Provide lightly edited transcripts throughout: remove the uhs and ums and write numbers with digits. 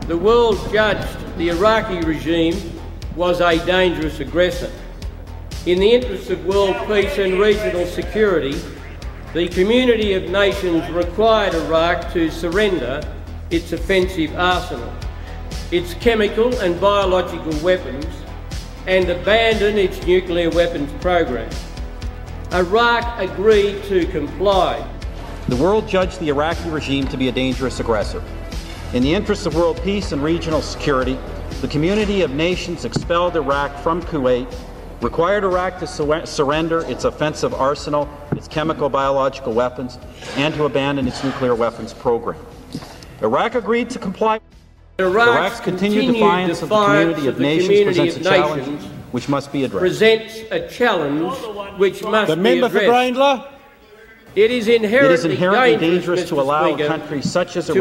The world judged the Iraqi regime was a dangerous aggressor. In the interests of world peace and regional security, the community of nations required Iraq to surrender its offensive arsenal, its chemical and biological weapons, and abandon its nuclear weapons program. Iraq agreed to comply. The world judged the Iraqi regime to be a dangerous aggressor. In the interests of world peace and regional security, the community of nations expelled Iraq from Kuwait, required Iraq to surrender its offensive arsenal, its chemical biological weapons, and to abandon its nuclear weapons program. Iraq agreed to comply. Iraq's continued defiance of the community of nations presents a challenge which must be addressed. Presents a challenge which must the be member addressed. For Grayndler. It is inherently dangerous to allow a country such as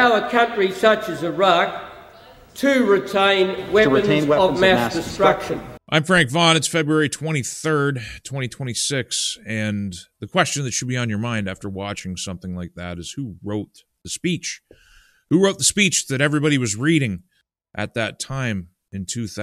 Iraq to retain weapons of mass destruction. I'm Frank Vaughn. It's February 23rd, 2026, and the question that should be on your mind after watching something like that is who wrote the speech? Who wrote the speech that everybody was reading at that time in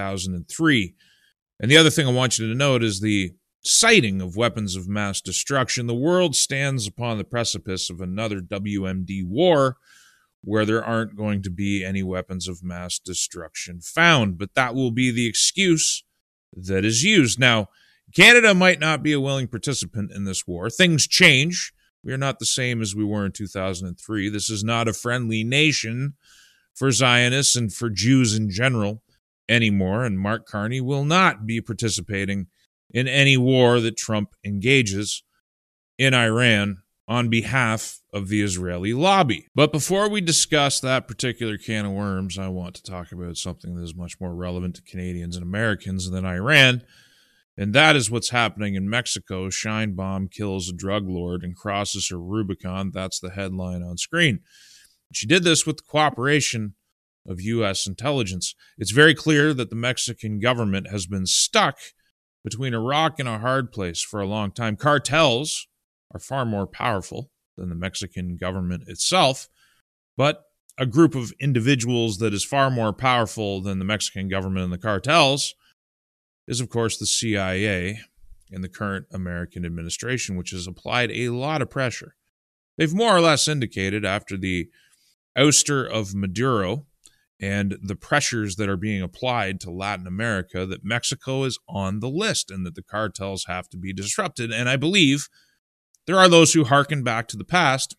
2003? And the other thing I want you to note is the sighting of weapons of mass destruction. The world stands upon the precipice of another WMD war where there aren't going to be any weapons of mass destruction found, but that will be the excuse that is used. Now, Canada might not be a willing participant in this war. Things change. We are not the same as we were in 2003. This is not a friendly nation for Zionists and for Jews in general anymore, and Mark Carney will not be participating in any war that Trump engages in Iran on behalf of the Israeli lobby. But before we discuss that particular can of worms, I want to talk about something that is much more relevant to Canadians and Americans than Iran, and that is what's happening in Mexico. Sheinbaum kills a drug lord and crosses her Rubicon. That's the headline on screen. She did this with the cooperation of U.S. intelligence. It's very clear that the Mexican government has been stuck between a rock and a hard place for a long time. Cartels are far more powerful than the Mexican government itself, but a group of individuals that is far more powerful than the Mexican government and the cartels is, of course, the CIA and the current American administration, which has applied a lot of pressure. They've more or less indicated after the ouster of Maduro and the pressures that are being applied to Latin America that Mexico is on the list and that the cartels have to be disrupted. And I believe there are those who hearken back to the past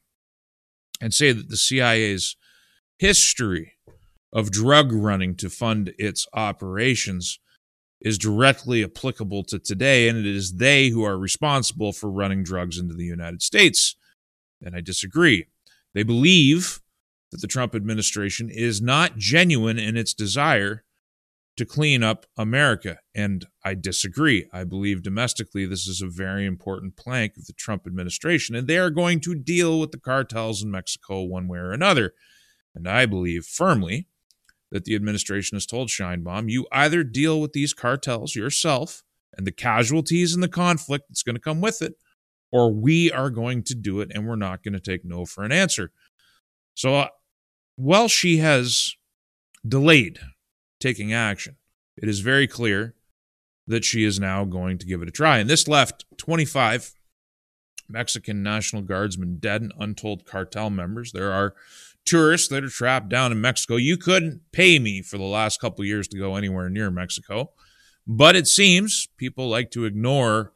and say that the CIA's history of drug running to fund its operations is directly applicable to today, and it is they who are responsible for running drugs into the United States. And I disagree. They believe that the Trump administration is not genuine in its desire to clean up America, and I disagree. I believe domestically this is a very important plank of the Trump administration, and they are going to deal with the cartels in Mexico one way or another. And I believe firmly that the administration has told Sheinbaum, you either deal with these cartels yourself and the casualties and the conflict that's going to come with it, or we are going to do it, and we're not going to take no for an answer. So while she has delayed taking action, it is very clear that she is now going to give it a try. And this left 25 Mexican National Guardsmen dead and untold cartel members. There are tourists that are trapped down in Mexico. You couldn't pay me for the last couple of years to go anywhere near Mexico. But it seems people like to ignore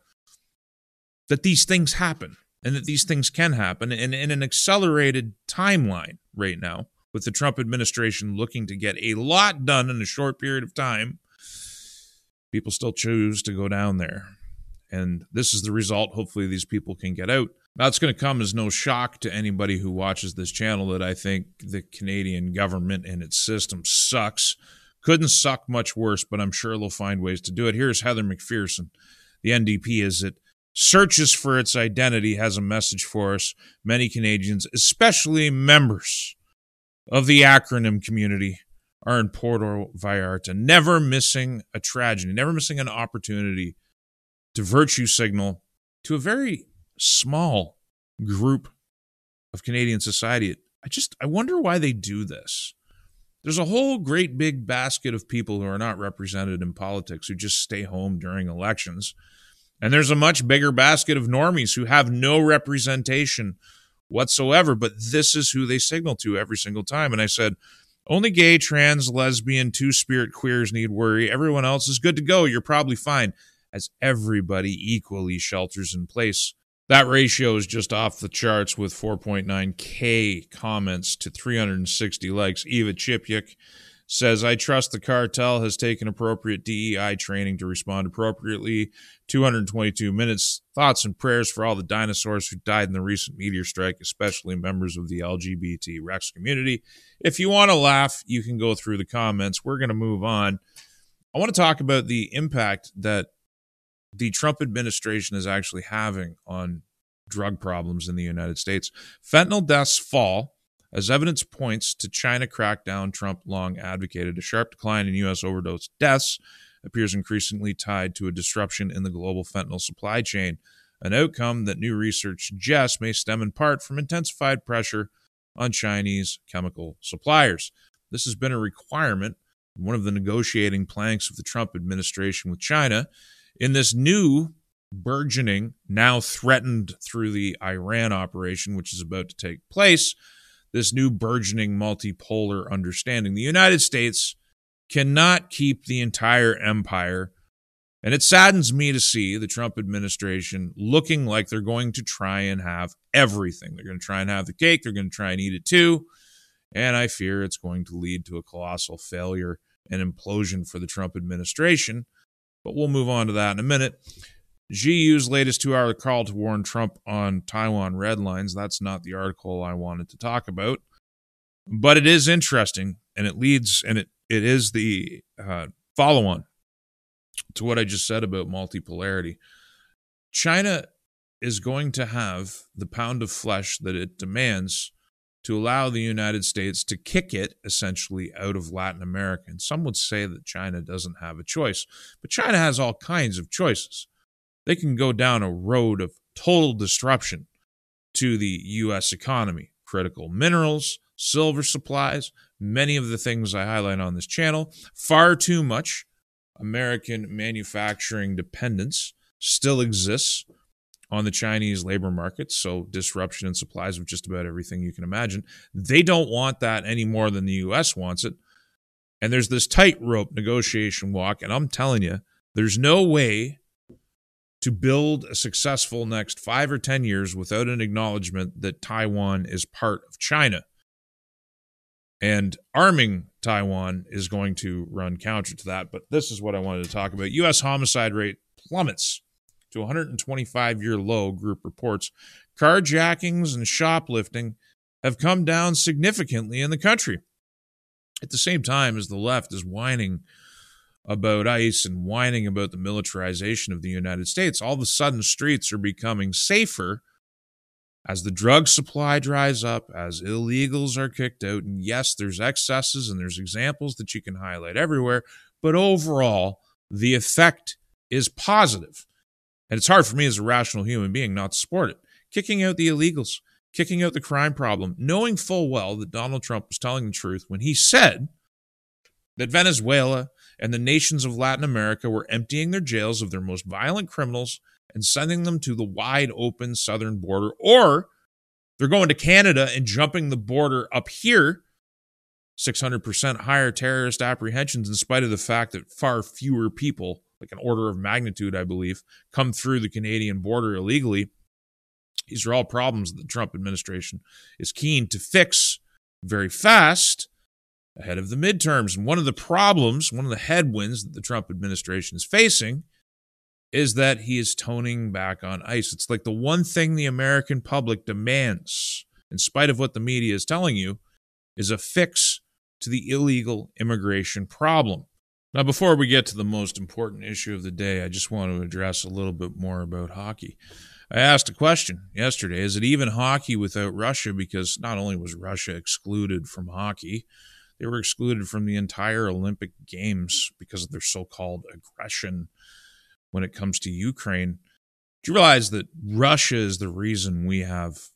that these things happen and that these things can happen in an accelerated timeline right now, with the Trump administration looking to get a lot done in a short period of time. People still choose to go down there. And this is the result. Hopefully these people can get out. Now, it's going to come as no shock to anybody who watches this channel that I think the Canadian government and its system sucks. Couldn't suck much worse, but I'm sure they'll find ways to do it. Here's Heather McPherson. The NDP, as it searches for its identity, has a message for us. Many Canadians, especially members of the acronym community, are in Puerto Vallarta, never missing a tragedy, never missing an opportunity to virtue signal to a very small group of Canadian society. I wonder why they do this. There's a whole great big basket of people who are not represented in politics who just stay home during elections. And there's a much bigger basket of normies who have no representation whatsoever, but this is who they signal to every single time. And I said, only gay, trans, lesbian, two-spirit queers need worry. Everyone else is good to go. You're probably fine, as everybody equally shelters in place. That ratio is just off the charts with 4.9K comments to 360 likes. Eva Chipyuk says, I trust the cartel has taken appropriate DEI training to respond appropriately. 222 minutes. Thoughts and prayers for all the dinosaurs who died in the recent meteor strike, especially members of the LGBT Rex community. If you want to laugh, you can go through the comments. We're going to move on. I want to talk about the impact that the Trump administration is actually having on drug problems in the United States. Fentanyl deaths fall as evidence points to China crackdown Trump long advocated. A sharp decline in U.S. overdose deaths appears increasingly tied to a disruption in the global fentanyl supply chain, an outcome that new research suggests may stem in part from intensified pressure on Chinese chemical suppliers. This has been a requirement, one of the negotiating planks of the Trump administration with China, in this new burgeoning, now threatened through the Iran operation, which is about to take place, this new burgeoning multipolar understanding. The United States cannot keep the entire empire, and it saddens me to see the Trump administration looking like they're going to try and have everything. They're going to try and have the cake. They're going to try and eat it too, and I fear it's going to lead to a colossal failure and implosion for the Trump administration. But we'll move on to that in a minute. GU's latest 2-hour call to warn Trump on Taiwan red lines. That's not the article I wanted to talk about. But it is interesting, and it leads, and it is the follow-on to what I just said about multipolarity. China is going to have the pound of flesh that it demands to allow the United States to kick it essentially out of Latin America. And some would say that China doesn't have a choice, but China has all kinds of choices. They can go down a road of total disruption to the U.S. economy, critical minerals, silver supplies, many of the things I highlight on this channel. Far too much American manufacturing dependence still exists on the Chinese labor market, so disruption in supplies of just about everything you can imagine. They don't want that any more than the U.S. wants it. And there's this tightrope negotiation walk, and I'm telling you, there's no way to build a successful next 5 or 10 years without an acknowledgement that Taiwan is part of China. And arming Taiwan is going to run counter to that. But this is what I wanted to talk about. U.S. homicide rate plummets to 125-year low, group reports. Carjackings and shoplifting have come down significantly in the country. At the same time as the left is whining about ICE and whining about the militarization of the United States, all of a sudden streets are becoming safer as the drug supply dries up, as illegals are kicked out. And yes, there's excesses and there's examples that you can highlight everywhere, but overall, the effect is positive. And it's hard for me as a rational human being not to support it. Kicking out the illegals, kicking out the crime problem, knowing full well that Donald Trump was telling the truth when he said that Venezuela and the nations of Latin America were emptying their jails of their most violent criminals and sending them to the wide open southern border, or they're going to Canada and jumping the border up here, 600% higher terrorist apprehensions in spite of the fact that far fewer people, like an order of magnitude, I believe, come through the Canadian border illegally. These are all problems that the Trump administration is keen to fix very fast ahead of the midterms. And one of the problems, one of the headwinds that the Trump administration is facing is that he is toning back on ICE. It's like the one thing the American public demands, in spite of what the media is telling you, is a fix to the illegal immigration problem. Now, before we get to the most important issue of the day, I just want to address a little bit more about hockey. I asked a question yesterday, is it even hockey without Russia? Because not only was Russia excluded from hockey, they were excluded from the entire Olympic Games because of their so-called aggression when it comes to Ukraine. Do you realize that Russia is the reason we have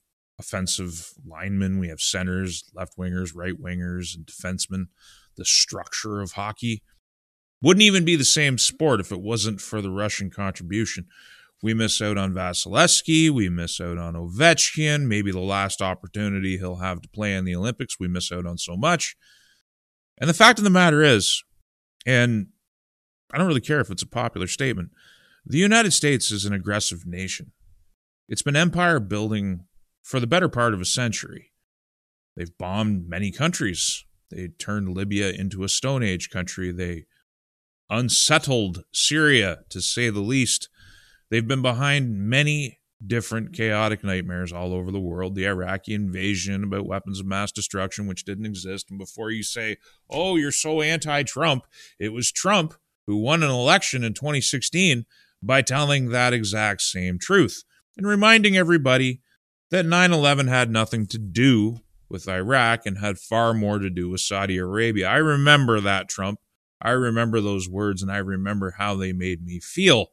offensive linemen. We have centers, left wingers, right wingers, and defensemen. The structure of hockey wouldn't even be the same sport if it wasn't for the Russian contribution. We miss out on Vasilevsky. We miss out on Ovechkin. Maybe the last opportunity he'll have to play in the Olympics. We miss out on so much. And the fact of the matter is, and I don't really care if it's a popular statement, the United States is an aggressive nation. It's been empire building for the better part of a century. They've bombed many countries. They turned Libya into a Stone Age country. They unsettled Syria, to say the least. They've been behind many different chaotic nightmares all over the world. The Iraqi invasion about weapons of mass destruction, which didn't exist. And before you say, oh, you're so anti-Trump, it was Trump who won an election in 2016 by telling that exact same truth and reminding everybody that 9/11 had nothing to do with Iraq and had far more to do with Saudi Arabia. I remember that, Trump. I remember those words, and I remember how they made me feel.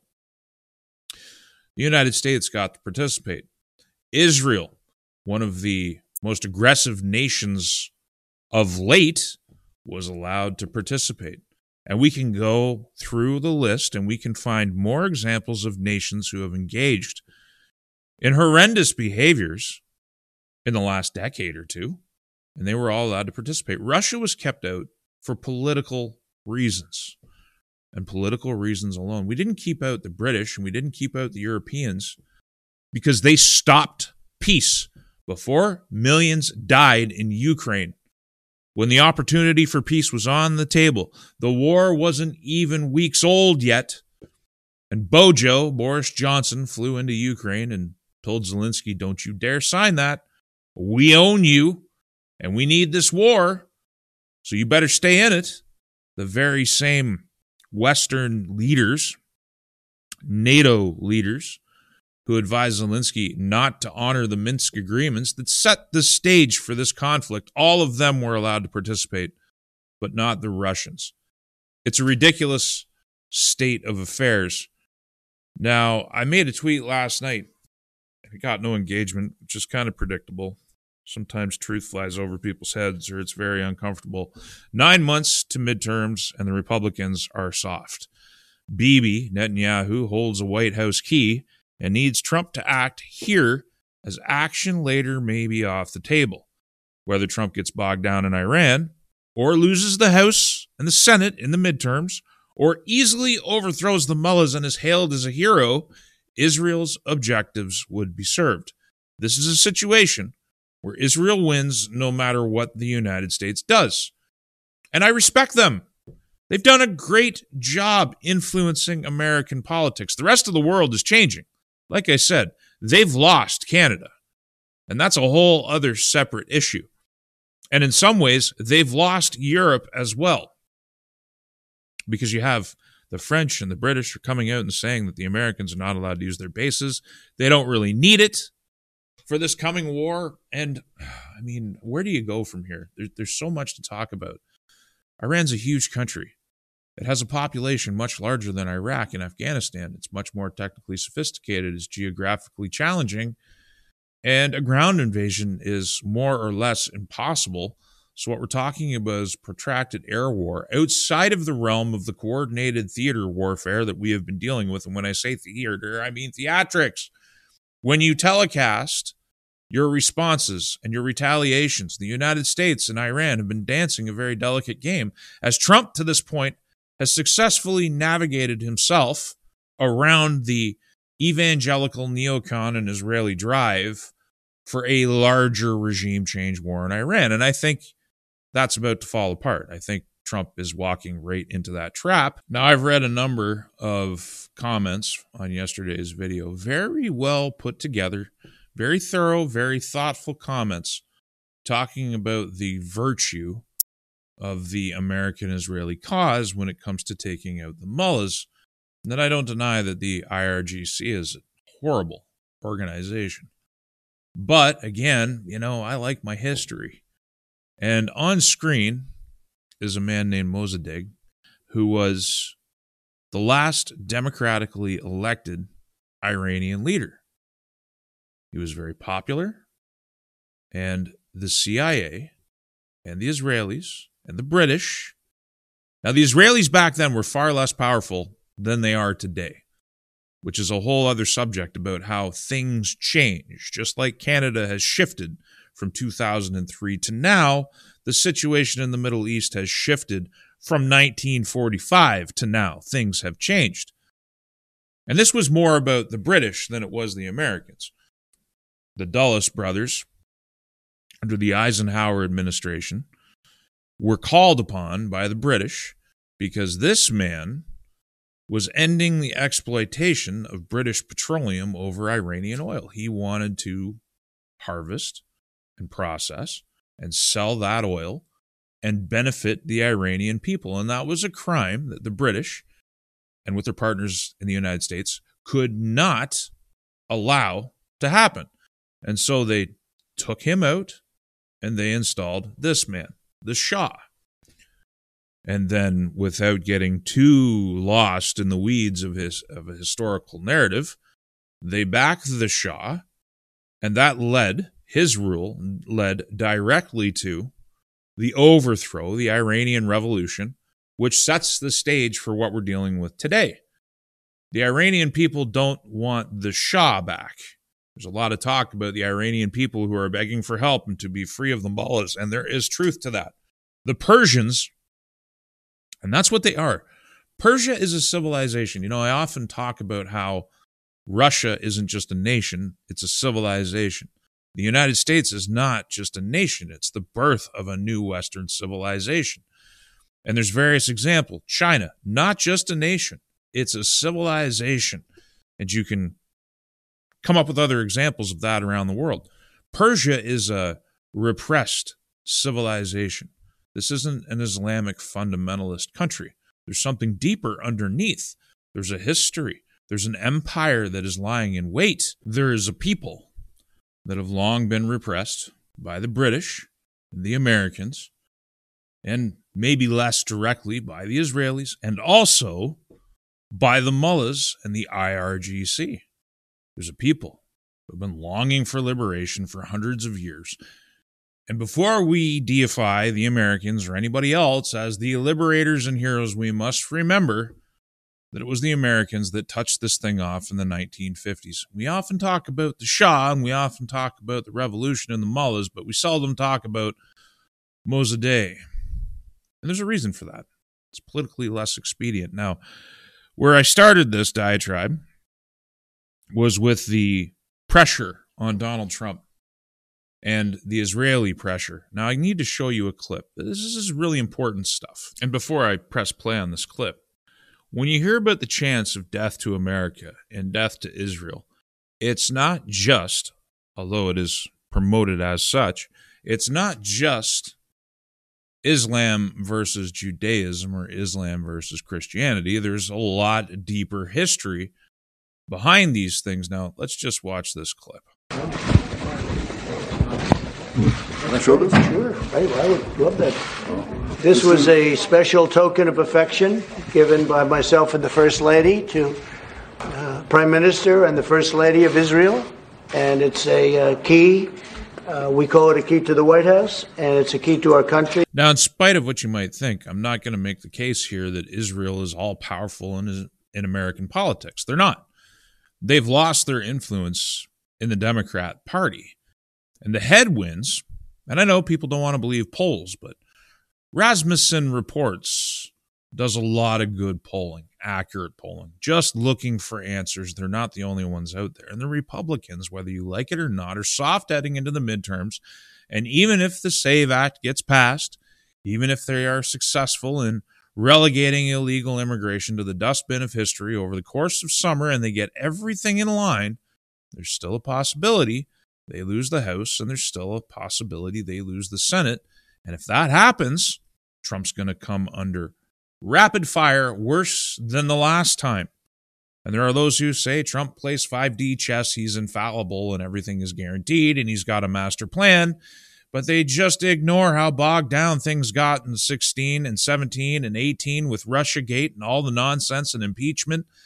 The United States got to participate. Israel, one of the most aggressive nations of late, was allowed to participate. And we can go through the list and we can find more examples of nations who have engaged in horrendous behaviors in the last decade or two, and they were all allowed to participate. Russia was kept out for political reasons. And political reasons alone. We didn't keep out the British and we didn't keep out the Europeans because they stopped peace before millions died in Ukraine. When the opportunity for peace was on the table, the war wasn't even weeks old yet. And Boris Johnson, flew into Ukraine and told Zelensky, don't you dare sign that. We own you and we need this war, so you better stay in it. The very same Western leaders, NATO leaders, who advised Zelensky not to honor the Minsk agreements that set the stage for this conflict, all of them were allowed to participate, but not the Russians. It's a ridiculous state of affairs. Now, I made a tweet last night. It got no engagement, which is kind of predictable. Sometimes truth flies over people's heads or it's very uncomfortable. 9 months to midterms and the Republicans are soft. Bibi Netanyahu holds a White House key and needs Trump to act here as action later may be off the table. Whether Trump gets bogged down in Iran or loses the House and the Senate in the midterms or easily overthrows the mullahs and is hailed as a hero, Israel's objectives would be served. This is a situation where Israel wins no matter what the United States does. And I respect them. They've done a great job influencing American politics. The rest of the world is changing. Like I said, they've lost Canada. And that's a whole other separate issue. And in some ways, they've lost Europe as well. Because you have the French and the British are coming out and saying that the Americans are not allowed to use their bases. They don't really need it for this coming war. And I mean, where do you go from here? There's so much to talk about. Iran's a huge country. It has a population much larger than Iraq and Afghanistan. It's much more technically sophisticated. It's geographically challenging. And a ground invasion is more or less impossible. So what we're talking about is protracted air war outside of the realm of the coordinated theater warfare that we have been dealing with. And when I say theater, I mean theatrics. When you telecast your responses and your retaliations, the United States and Iran have been dancing a very delicate game, as Trump to this point has successfully navigated himself around the evangelical neocon and Israeli drive for a larger regime change war in Iran. And I think that's about to fall apart. I think Trump is walking right into that trap. Now, I've read a number of comments on yesterday's video, very well put together, very thorough, very thoughtful comments talking about the virtue of the American-Israeli cause when it comes to taking out the mullahs. And that I don't deny that the IRGC is a horrible organization. But again, I like my history. And on screen is a man named Mossadegh, who was the last democratically elected Iranian leader. He was very popular. And the CIA and the Israelis and the British. Now, the Israelis back then were far less powerful than they are today, which is a whole other subject about how things change. Just like Canada has shifted from 2003 to now, the situation in the Middle East has shifted from 1945 to now. Things have changed. And this was more about the British than it was the Americans. The Dulles brothers, under the Eisenhower administration, were called upon by the British because this man was ending the exploitation of British petroleum over Iranian oil. He wanted to harvest and process and sell that oil and benefit the Iranian people. And that was a crime that the British, and with their partners in the United States, could not allow to happen. And so they took him out and they installed this man, the Shah. And then, without getting too lost in the weeds of a historical narrative, they backed the Shah, and that his rule led directly to the overthrow, the Iranian Revolution, which sets the stage for what we're dealing with today. The Iranian people don't want the Shah back. There's a lot of talk about the Iranian people who are begging for help and to be free of the mullahs, and there is truth to that. The Persians, and that's what they are. Persia is a civilization. You know, I often talk about how Russia isn't just a nation, it's a civilization. The United States is not just a nation, it's the birth of a new Western civilization. And there's various examples. China, not just a nation, it's a civilization. And you can come up with other examples of that around the world. Persia is a repressed civilization. This isn't an Islamic fundamentalist country. There's something deeper underneath. There's a history. There's an empire that is lying in wait. There is a people that have long been repressed by the British and the Americans, and maybe less directly by the Israelis, and also by the mullahs and the IRGC. There's a people who have been longing for liberation for hundreds of years. And before we deify the Americans or anybody else as the liberators and heroes, we must remember that it was the Americans that touched this thing off in the 1950s. We often talk about the Shah and we often talk about the revolution and the mullahs, but we seldom talk about Mossadegh. And there's a reason for that. It's politically less expedient. Now, where I started this diatribe was with the pressure on Donald Trump and the Israeli pressure. Now, I need to show you a clip. This is really important stuff. And before I press play on this clip, when you hear about the chance of death to America and death to Israel, it's not just, although it is promoted as such, it's not just Islam versus Judaism or Islam versus Christianity. There's a lot deeper history behind these things. Now, let's just watch this clip. Sure, I would love that. This was a special token of affection given by myself and the First Lady to Prime Minister and the First Lady of Israel. And it's a key. We call it a key to the White House, and it's a key to our country. Now, in spite of what you might think, I'm not going to make the case here that Israel is all powerful in American politics. They're not. They've lost their influence in the Democrat Party. And the headwinds, and I know people don't want to believe polls, but Rasmussen Reports does a lot of good polling, accurate polling, just looking for answers. They're not the only ones out there. And the Republicans, whether you like it or not, are soft heading into the midterms. And even if the SAVE Act gets passed, even if they are successful in relegating illegal immigration to the dustbin of history over the course of summer and they get everything in line, there's still a possibility they lose the House, and there's still a possibility they lose the Senate. And if that happens, Trump's going to come under rapid fire, worse than the last time. And there are those who say Trump plays 5D chess, he's infallible, and everything is guaranteed, and he's got a master plan. But they just ignore how bogged down things got in 16 and 17 and 18 with Russiagate and all the nonsense and impeachment.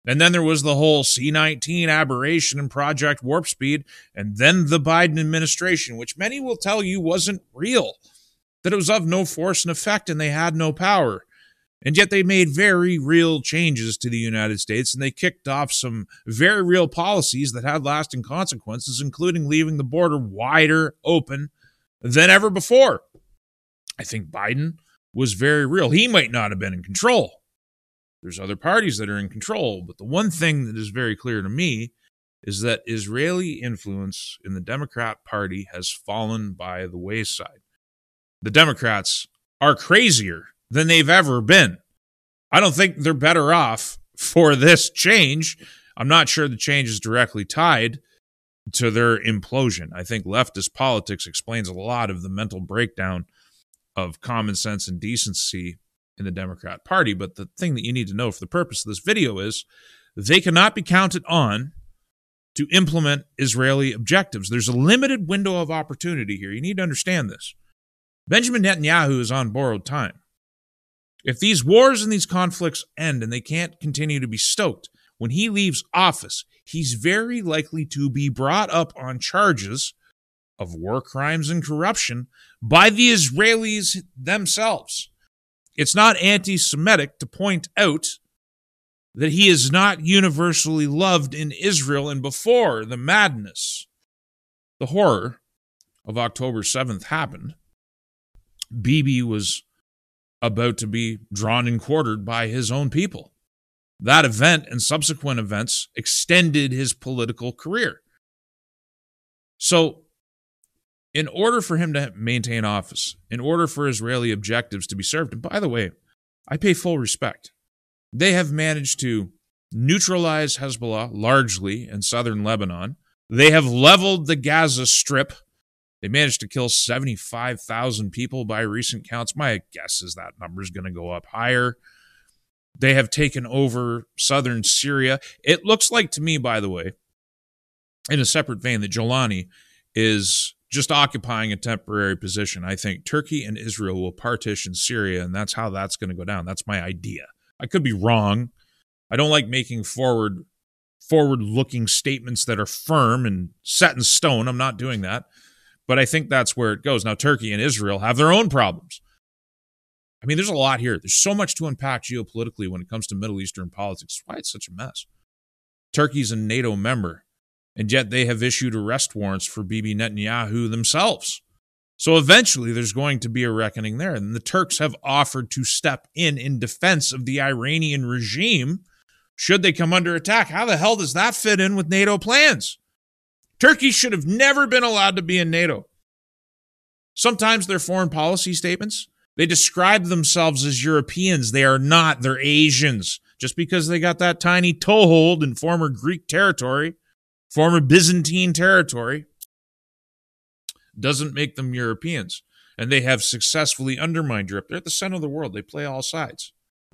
And then there was the whole C-19 aberration and Project Warp Speed, and then the Biden administration, which many will tell you wasn't real, that it was of no force and effect and they had no power. And yet they made very real changes to the United States, and they kicked off some very real policies that had lasting consequences, including leaving the border wider open than ever before. I think Biden was very real. He might not have been in control. There's other parties that are in control, but the one thing that is very clear to me is that Israeli influence in the Democrat Party has fallen by the wayside. The Democrats are crazier than they've ever been. I don't think they're better off for this change. I'm not sure the change is directly tied to their implosion. I think leftist politics explains a lot of the mental breakdown of common sense and decency in the Democrat Party. But the thing that you need to know for the purpose of this video is they cannot be counted on to implement Israeli objectives. There's a limited window of opportunity here. You need to understand this. Benjamin Netanyahu is on borrowed time. If these wars and these conflicts end and they can't continue to be stoked, when he leaves office, he's very likely to be brought up on charges of war crimes and corruption by the Israelis themselves. It's not anti-Semitic to point out that he is not universally loved in Israel, and before the madness, the horror of October 7th happened, Bibi was about to be drawn and quartered by his own people. That event and subsequent events extended his political career. So, in order for him to maintain office, in order for Israeli objectives to be served, and by the way, I pay full respect. They have managed to neutralize Hezbollah largely in southern Lebanon. They have leveled the Gaza Strip. They managed to kill 75,000 people by recent counts. My guess is that number is going to go up higher. They have taken over southern Syria. It looks like to me, by the way, in a separate vein, that Jolani is just occupying a temporary position. I think Turkey and Israel will partition Syria, and that's how that's going to go down. That's my idea. I could be wrong. I don't like making forward-looking statements that are firm and set in stone. I'm not doing that. But I think that's where it goes. Now, Turkey and Israel have their own problems. I mean, there's a lot here. There's so much to unpack geopolitically when it comes to Middle Eastern politics. That's why it's such a mess. Turkey's a NATO member, and yet they have issued arrest warrants for Bibi Netanyahu themselves. So eventually there's going to be a reckoning there. And the Turks have offered to step in defense of the Iranian regime should they come under attack. How the hell does that fit in with NATO plans? Turkey should have never been allowed to be in NATO. Sometimes their foreign policy statements, they describe themselves as Europeans. They are not. They're Asians. Just because they got that tiny toehold in former Greek territory, former Byzantine territory, doesn't make them Europeans. And they have successfully undermined Europe. They're at the center of the world. They play all sides.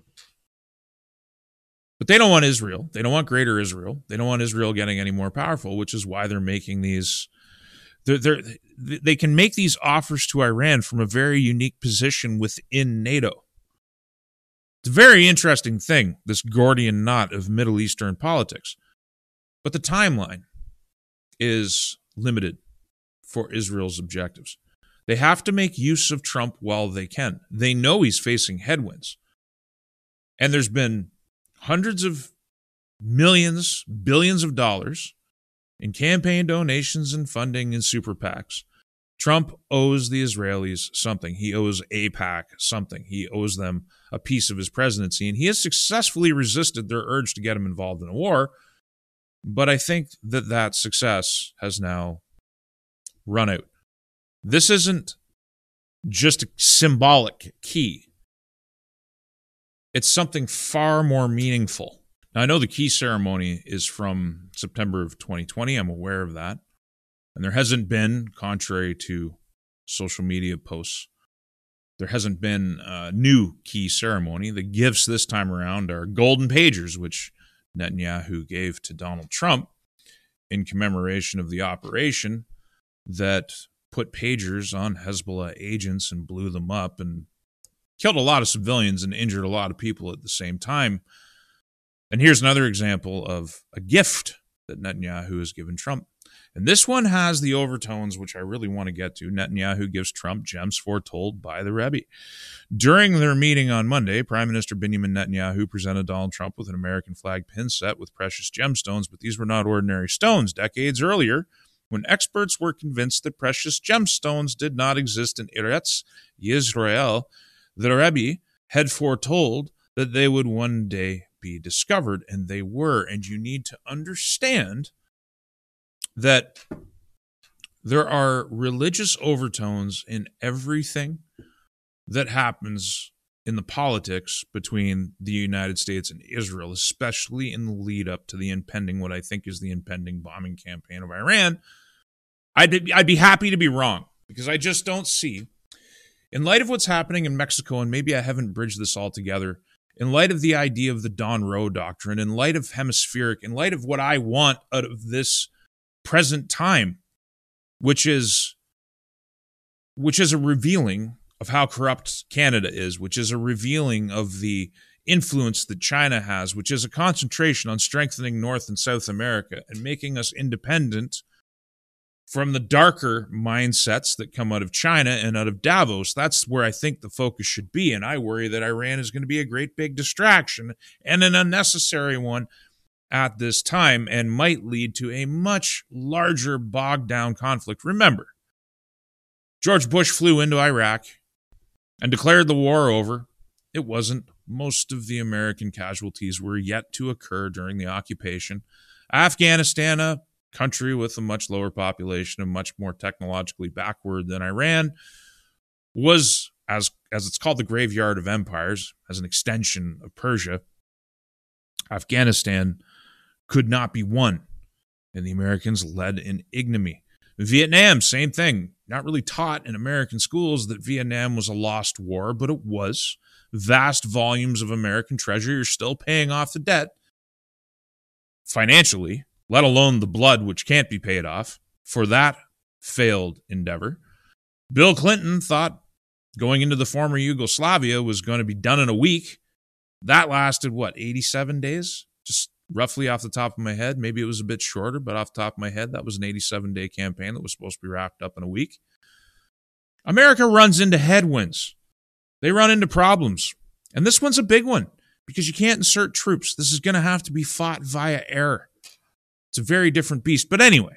But they don't want Israel. They don't want greater Israel. They don't want Israel getting any more powerful, which is why they're making these. They can make these offers to Iran from a very unique position within NATO. It's a very interesting thing, this Gordian knot of Middle Eastern politics. But the timeline is limited for Israel's objectives. They have to make use of Trump while they can. They know he's facing headwinds. And there's been hundreds of millions, billions of dollars in campaign donations and funding in super PACs. Trump owes the Israelis something. He owes AIPAC something. He owes them a piece of his presidency, and he has successfully resisted their urge to get him involved in a war. But I think that success has now run out. This isn't just a symbolic key. It's something far more meaningful. Now, I know the key ceremony is from September of 2020. I'm aware of that. And there hasn't been, contrary to social media posts, there hasn't been a new key ceremony. The gifts this time around are golden pagers, which Netanyahu gave to Donald Trump in commemoration of the operation that put pagers on Hezbollah agents and blew them up and killed a lot of civilians and injured a lot of people at the same time. And here's another example of a gift that Netanyahu has given Trump. And this one has the overtones, which I really want to get to. Netanyahu gives Trump gems foretold by the Rebbe. During their meeting on Monday, Prime Minister Benjamin Netanyahu presented Donald Trump with an American flag pin set with precious gemstones, but these were not ordinary stones. Decades earlier, when experts were convinced that precious gemstones did not exist in Eretz Yisrael, the Rebbe had foretold that they would one day be discovered, and they were. And you need to understand that there are religious overtones in everything that happens in the politics between the United States and Israel, especially in the lead up to the impending, what I think is the impending bombing campaign of Iran. I'd be happy to be wrong, because I just don't see, in light of what's happening in Mexico, and maybe I haven't bridged this all together, in light of the idea of the Don Rowe doctrine, in light of hemispheric, in light of what I want out of this present time, which is a revealing of how corrupt Canada is, which is a revealing of the influence that China has, which is a concentration on strengthening North and South America and making us independent from the darker mindsets that come out of China and out of Davos. That's where I think the focus should be, and I worry that Iran is going to be a great big distraction and an unnecessary one at this time, and might lead to a much larger bogged down conflict. Remember, George Bush flew into Iraq and declared the war over. It wasn't. Most of the American casualties were yet to occur during the occupation. Afghanistan, a country with a much lower population and much more technologically backward than Iran, was, as it's called, the graveyard of empires, as an extension of Persia. Afghanistan could not be won, and the Americans led in ignominy. Vietnam, same thing. Not really taught in American schools that Vietnam was a lost war, but it was. Vast volumes of American treasure. You're still paying off the debt financially, let alone the blood, which can't be paid off, for that failed endeavor. Bill Clinton thought going into the former Yugoslavia was going to be done in a week. That lasted, 87 days? Just roughly off the top of my head. Maybe it was a bit shorter, but off the top of my head, that was an 87-day campaign that was supposed to be wrapped up in a week. America runs into headwinds. They run into problems. And this one's a big one, because you can't insert troops. This is going to have to be fought via air. It's a very different beast. But anyway,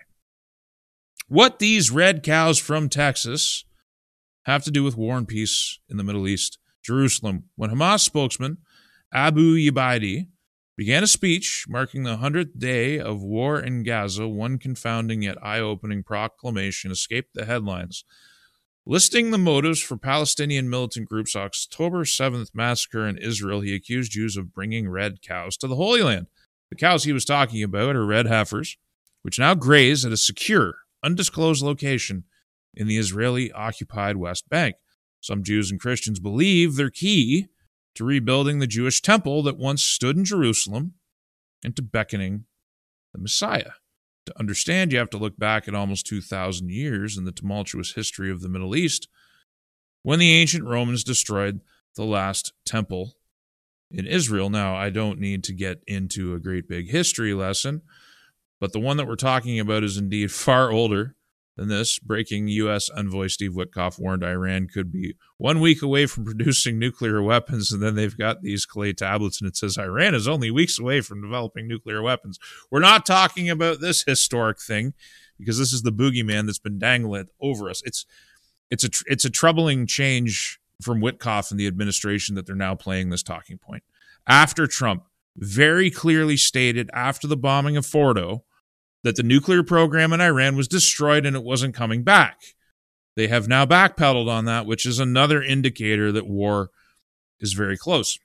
what these red cows from Texas have to do with war and peace in the Middle East, Jerusalem. When Hamas spokesman Abu Yabaidi began a speech marking the 100th day of war in Gaza, one confounding yet eye-opening proclamation escaped the headlines, listing the motives for Palestinian militant groups' October 7th massacre in Israel. He accused Jews of bringing red cows to the Holy Land. The cows he was talking about are red heifers, which now graze at a secure, undisclosed location in the Israeli-occupied West Bank. Some Jews and Christians believe they're key to rebuilding the Jewish temple that once stood in Jerusalem and to beckoning the Messiah. To understand, you have to look back at almost 2,000 years in the tumultuous history of the Middle East, when the ancient Romans destroyed the last temple in Israel. Now, I don't need to get into a great big history lesson, but the one that we're talking about is indeed far older than this. Breaking U.S. envoy Steve Witkoff warned Iran could be 1 week away from producing nuclear weapons, and then they've got these clay tablets, and it says Iran is only weeks away from developing nuclear weapons. We're not talking about this historic thing, because this is the boogeyman that's been dangling over us. It's a troubling change from Witkoff and the administration that they're now playing this talking point. After Trump very clearly stated after the bombing of Fordo that the nuclear program in Iran was destroyed and it wasn't coming back. They have now backpedaled on that, which is another indicator that war is very close.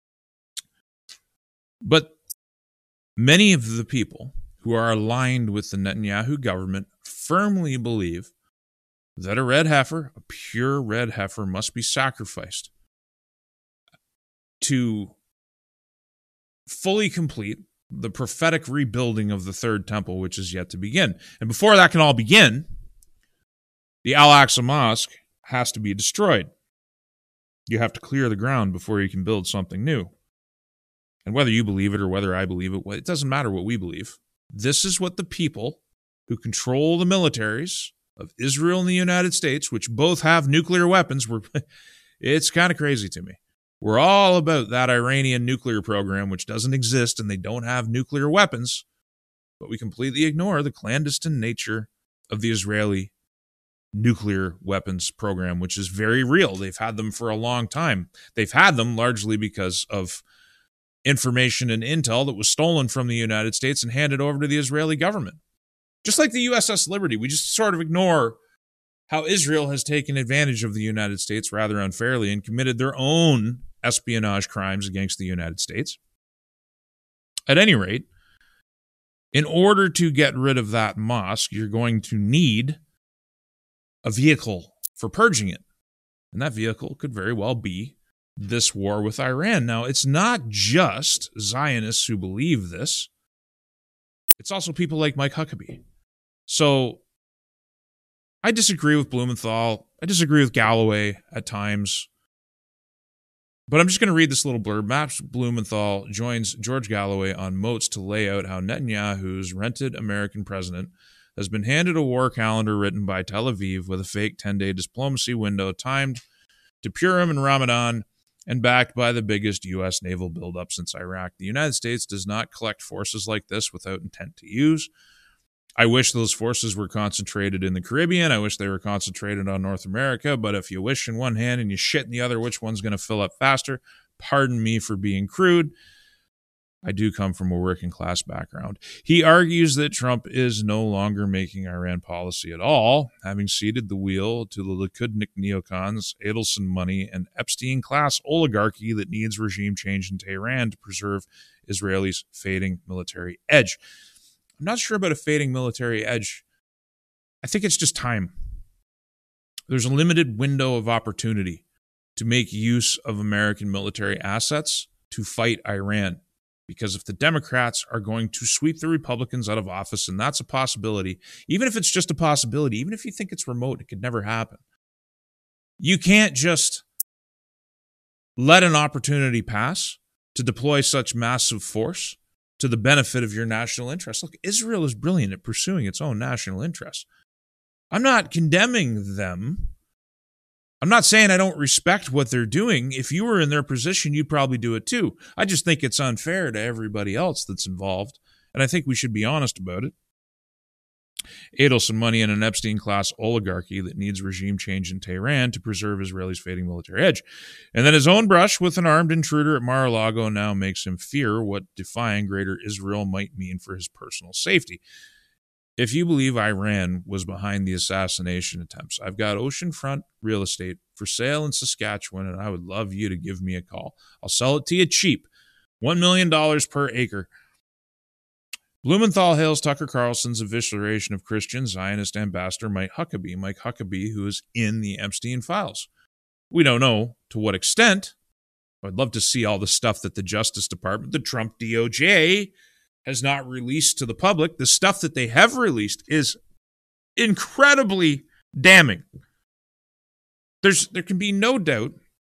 But many of the people who are aligned with the Netanyahu government firmly believe that a red heifer, a pure red heifer, must be sacrificed to fully complete the prophetic rebuilding of the third temple, which is yet to begin. And before that can all begin, the Al-Aqsa Mosque has to be destroyed. You have to clear the ground before you can build something new. And whether you believe it or whether I believe it, it doesn't matter what we believe. This is what the people who control the militaries of Israel and the United States, which both have nuclear weapons, it's kind of crazy to me. We're all about that Iranian nuclear program, which doesn't exist, and they don't have nuclear weapons, but we completely ignore the clandestine nature of the Israeli nuclear weapons program, which is very real. They've had them for a long time. They've had them largely because of information and intel that was stolen from the United States and handed over to the Israeli government. Just like the USS Liberty, we just sort of ignore how Israel has taken advantage of the United States rather unfairly and committed their own espionage crimes against the United States. At any rate, in order to get rid of that mosque, you're going to need a vehicle for purging it. And that vehicle could very well be this war with Iran. Now, it's not just Zionists who believe this. It's also people like Mike Huckabee. So I disagree with Blumenthal. I disagree with Galloway at times. But I'm just going to read this little blurb. Max Blumenthal joins George Galloway on Moats to lay out how Netanyahu's rented American president has been handed a war calendar written by Tel Aviv with a fake 10-day diplomacy window timed to Purim and Ramadan and backed by the biggest U.S. naval buildup since Iraq. The United States does not collect forces like this without intent to use. I wish those forces were concentrated in the Caribbean. I wish they were concentrated on North America. But if you wish in one hand and you shit in the other, which one's going to fill up faster? Pardon me for being crude. I do come from a working class background. He argues that Trump is no longer making Iran policy at all, having ceded the wheel to the Likudnik neocons, Adelson money, and Epstein-class oligarchy that needs regime change in Tehran to preserve Israelis' fading military edge. I'm not sure about a fading military edge. I think it's just time. There's a limited window of opportunity to make use of American military assets to fight Iran. Because if the Democrats are going to sweep the Republicans out of office, and that's a possibility, even if it's just a possibility, even if you think it's remote, it could never happen. You can't just let an opportunity pass to deploy such massive force to the benefit of your national interests. Look, Israel is brilliant at pursuing its own national interests. I'm not condemning them. I'm not saying I don't respect what they're doing. If you were in their position, you'd probably do it too. I just think it's unfair to everybody else that's involved, and I think we should be honest about it. Adelson money and an Epstein-class oligarchy that needs regime change in Tehran to preserve Israelis' fading military edge. And then his own brush with an armed intruder at Mar-a-Lago now makes him fear what defying greater Israel might mean for his personal safety. If you believe Iran was behind the assassination attempts, I've got oceanfront real estate for sale in Saskatchewan, and I would love you to give me a call. I'll sell it to you cheap, $1 million per acre. Blumenthal hails Tucker Carlson's evisceration of Christian Zionist ambassador Mike Huckabee, who is in the Epstein files. We don't know to what extent. I'd love to see all the stuff that the Justice Department, the Trump DOJ, has not released to the public. The stuff that they have released is incredibly damning. There can be no doubt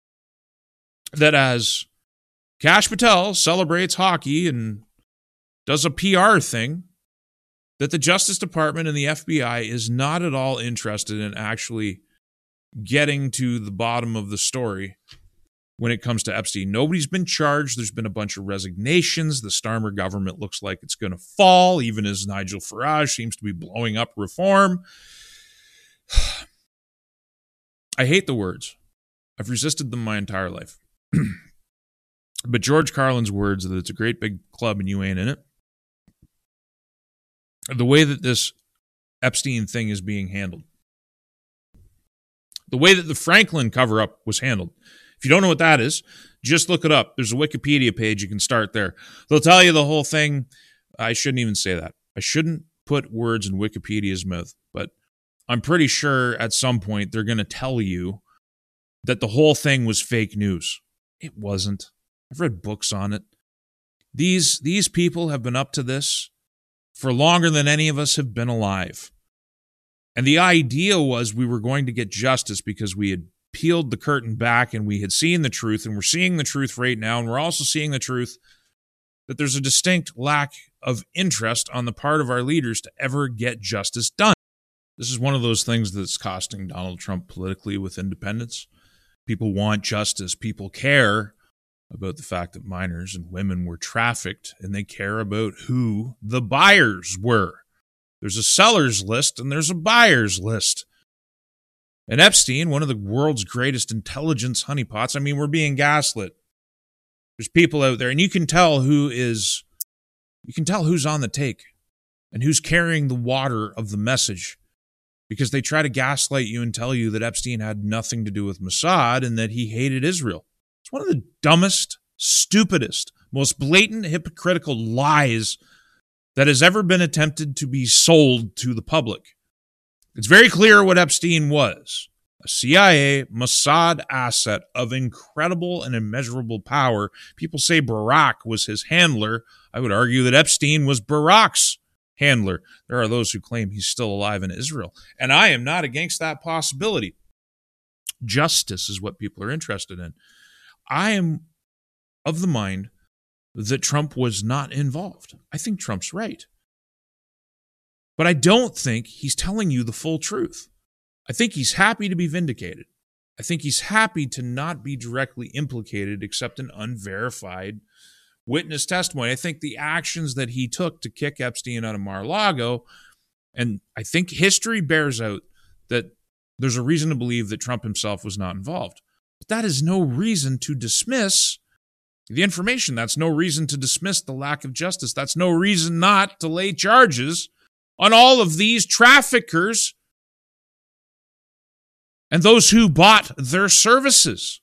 that as Kash Patel celebrates hockey and does a PR thing, that the Justice Department and the FBI is not at all interested in actually getting to the bottom of the story when it comes to Epstein. Nobody's been charged. There's been a bunch of resignations. The Starmer government looks like it's going to fall, even as Nigel Farage seems to be blowing up reform. I hate the words. I've resisted them my entire life. But George Carlin's words that it's a great big club and you ain't in it, the way that this Epstein thing is being handled, the way that the Franklin cover-up was handled. If you don't know what that is, just look it up. There's a Wikipedia page. You can start there. They'll tell you the whole thing. I shouldn't even say that. I shouldn't put words in Wikipedia's mouth, but I'm pretty sure at some point they're going to tell you that the whole thing was fake news. It wasn't. I've read books on it. These people have been up to this for longer than any of us have been alive. And the idea was we were going to get justice because we had peeled the curtain back and we had seen the truth, and we're seeing the truth right now, and we're also seeing the truth that there's a distinct lack of interest on the part of our leaders to ever get justice done. This is one of those things that's costing Donald Trump politically with independence. People want justice. People care about the fact that minors and women were trafficked, and they care about who the buyers were. There's a seller's list and there's a buyer's list. And Epstein, one of the world's greatest intelligence honeypots, I mean, we're being gaslit. There's people out there, and you can tell who's on the take and who's carrying the water of the message, because they try to gaslight you and tell you that Epstein had nothing to do with Mossad and that he hated Israel. It's one of the dumbest, stupidest, most blatant, hypocritical lies that has ever been attempted to be sold to the public. It's very clear what Epstein was: a CIA Mossad asset of incredible and immeasurable power. People say Barack was his handler. I would argue that Epstein was Barack's handler. There are those who claim he's still alive in Israel, and I am not against that possibility. Justice is what people are interested in. I am of the mind that Trump was not involved. I think Trump's right. But I don't think he's telling you the full truth. I think he's happy to be vindicated. I think he's happy to not be directly implicated except in unverified witness testimony. I think the actions that he took to kick Epstein out of Mar-a-Lago, and I think history bears out that there's a reason to believe that Trump himself was not involved. But that is no reason to dismiss the information. That's no reason to dismiss the lack of justice. That's no reason not to lay charges on all of these traffickers and those who bought their services.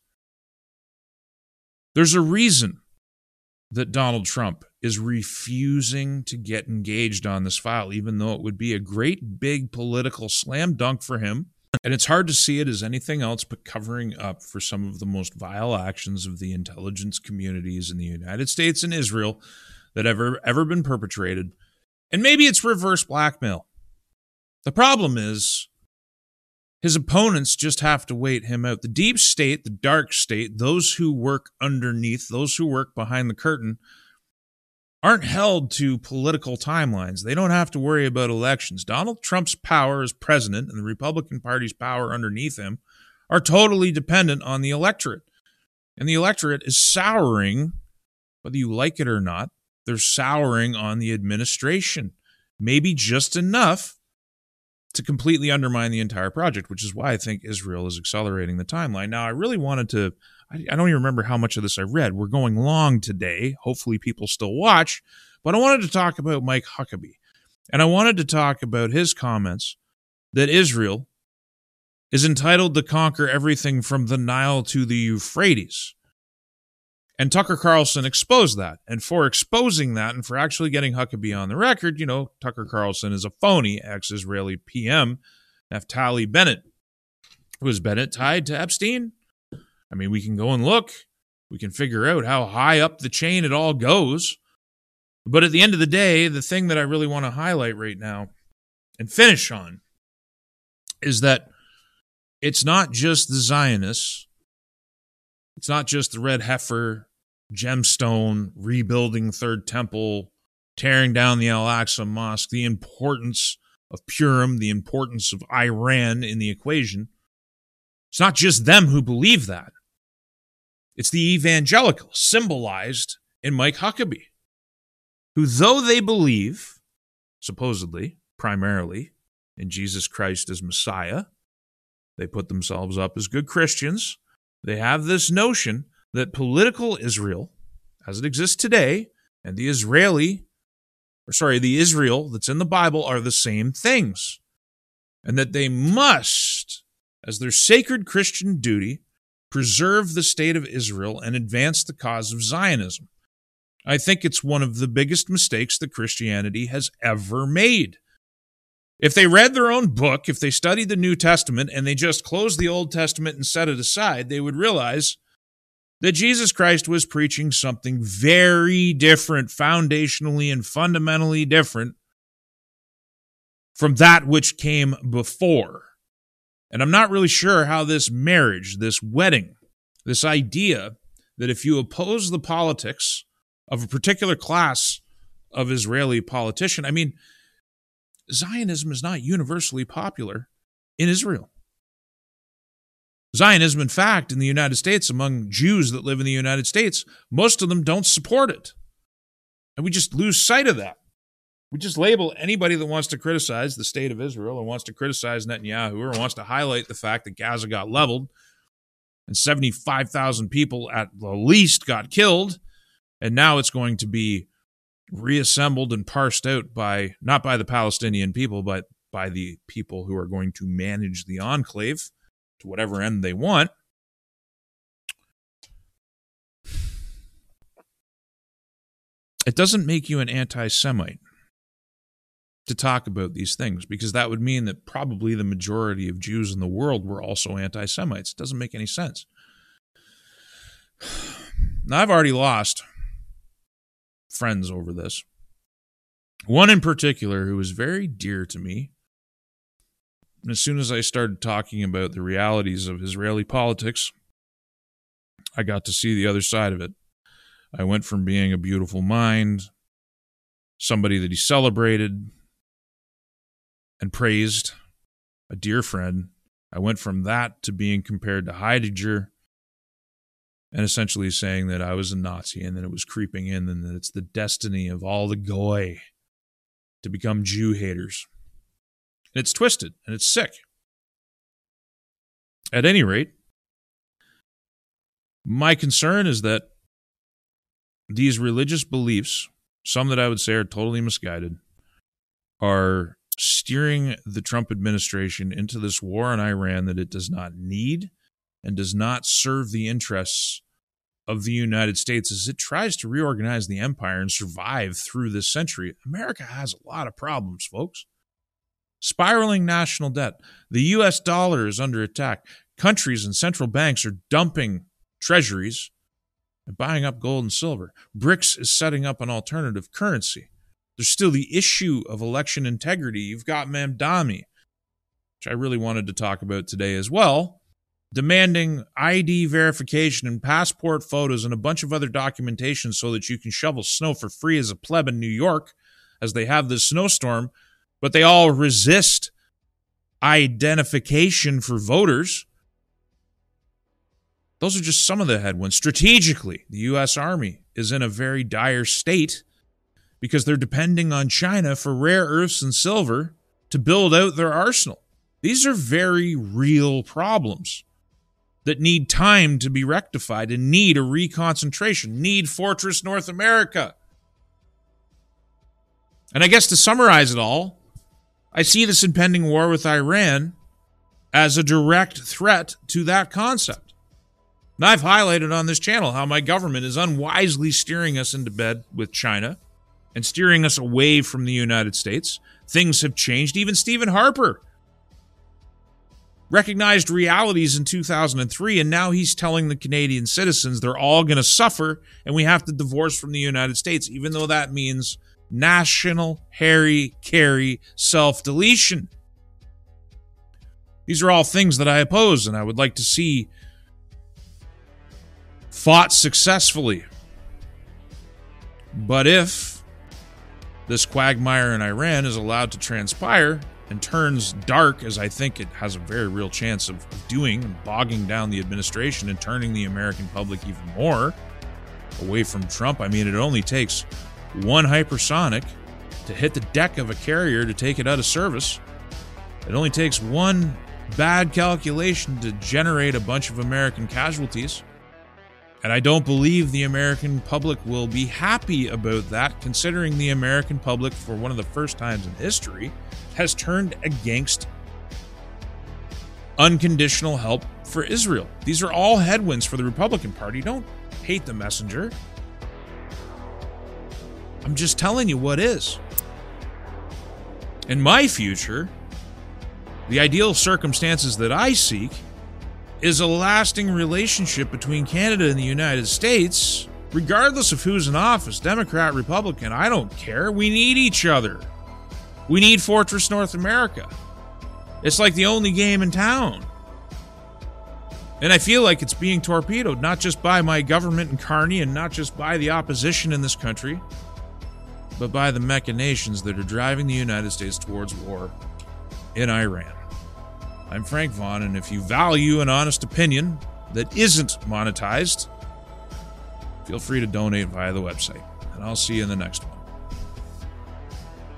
There's a reason that Donald Trump is refusing to get engaged on this file, even though it would be a great big political slam dunk for him. And it's hard to see it as anything else but covering up for some of the most vile actions of the intelligence communities in the United States and Israel that ever been perpetrated. And maybe it's reverse blackmail. The problem is his opponents just have to wait him out. The deep state, the dark state, those who work underneath, those who work behind the curtain, aren't held to political timelines. They don't have to worry about elections. Donald Trump's power as president and the Republican Party's power underneath him are totally dependent on the electorate. And the electorate is souring, whether you like it or not, they're souring on the administration. Maybe just enough to completely undermine the entire project, which is why I think Israel is accelerating the timeline. Now, I really wanted to, I don't even remember how much of this I read. We're going long today. Hopefully people still watch. But I wanted to talk about Mike Huckabee. And I wanted to talk about his comments that Israel is entitled to conquer everything from the Nile to the Euphrates. And Tucker Carlson exposed that. And for exposing that and for actually getting Huckabee on the record, you know, Tucker Carlson is a phony ex-Israeli PM, Naftali Bennett. Was Bennett tied to Epstein? I mean, we can go and look. We can figure out how high up the chain it all goes. But at the end of the day, the thing that I really want to highlight right now and finish on is that it's not just the Zionists. It's not just the red heifer, gemstone, rebuilding Third Temple, tearing down the Al-Aqsa Mosque, the importance of Purim, the importance of Iran in the equation. It's not just them who believe that. It's the evangelicals, symbolized in Mike Huckabee, who, though they believe, supposedly, primarily, in Jesus Christ as Messiah, they put themselves up as good Christians. They have this notion that political Israel, as it exists today, and the Israel that's in the Bible are the same things. And that they must, as their sacred Christian duty, preserve the state of Israel and advance the cause of Zionism. I think it's one of the biggest mistakes that Christianity has ever made. If they read their own book, if they studied the New Testament and they just closed the Old Testament and set it aside, they would realize that Jesus Christ was preaching something very different, foundationally and fundamentally different from that which came before. And I'm not really sure how this marriage, this wedding, this idea that if you oppose the politics of a particular class of Israeli politician. I mean, Zionism is not universally popular in Israel. Zionism, in fact, in the United States, among Jews that live in the United States, most of them don't support it. And we just lose sight of that. We just label anybody that wants to criticize the state of Israel or wants to criticize Netanyahu or wants to highlight the fact that Gaza got leveled and 75,000 people at the least got killed, and now it's going to be reassembled and parsed out by, not by the Palestinian people, but by the people who are going to manage the enclave to whatever end they want. It doesn't make you an anti-Semite to talk about these things, because that would mean that probably the majority of Jews in the world were also anti-Semites. It doesn't make any sense. Now, I've already lost friends over this. One in particular who was very dear to me. And as soon as I started talking about the realities of Israeli politics, I got to see the other side of it. I went from being a beautiful mind, somebody that he celebrated and praised, a dear friend. I went from that to being compared to Heidegger and essentially saying that I was a Nazi and that it was creeping in and that it's the destiny of all the Goy to become Jew haters. And it's twisted and it's sick. At any rate, my concern is that these religious beliefs, some that I would say are totally misguided, are steering the Trump administration into this war in Iran that it does not need and does not serve the interests of the United States as it tries to reorganize the empire and survive through this century. America has a lot of problems, folks. Spiraling national debt. The U.S. dollar is under attack. Countries and central banks are dumping treasuries and buying up gold and silver. BRICS is setting up an alternative currency. There's still the issue of election integrity. You've got Mamdani, which I really wanted to talk about today as well, demanding ID verification and passport photos and a bunch of other documentation so that you can shovel snow for free as a pleb in New York as they have this snowstorm, but they all resist identification for voters. Those are just some of the headwinds. Strategically, the U.S. Army is in a very dire state because they're depending on China for rare earths and silver to build out their arsenal. These are very real problems that need time to be rectified and need a reconcentration, need Fortress North America. And I guess to summarize it all, I see this impending war with Iran as a direct threat to that concept. Now, I've highlighted on this channel how my government is unwisely steering us into bed with China and steering us away from the United States. Things have changed. Even Stephen Harper recognized realities in 2003, and now he's telling the Canadian citizens they're all going to suffer and we have to divorce from the United States, even though that means national Harry-Carry self-deletion. These are all things that I oppose, and I would like to see fought successfully. But if this quagmire in Iran is allowed to transpire and turns dark, as I think it has a very real chance of doing, and bogging down the administration and turning the American public even more away from Trump. I mean, it only takes one hypersonic to hit the deck of a carrier to take it out of service. It only takes one bad calculation to generate a bunch of American casualties. And I don't believe the American public will be happy about that, considering the American public, for one of the first times in history, has turned against unconditional help for Israel. These are all headwinds for the Republican Party. Don't hate the messenger. I'm just telling you what is. In my future, the ideal circumstances that I seek is a lasting relationship between Canada and the United States, regardless of who's in office, Democrat, Republican, I don't care. We need each other. We need Fortress North America. It's like the only game in town. And I feel like it's being torpedoed, not just by my government in Kearney and not just by the opposition in this country, but by the machinations that are driving the United States towards war in Iran. I'm Frank Vaughn, and if you value an honest opinion that isn't monetized, feel free to donate via the website. And I'll see you in the next one.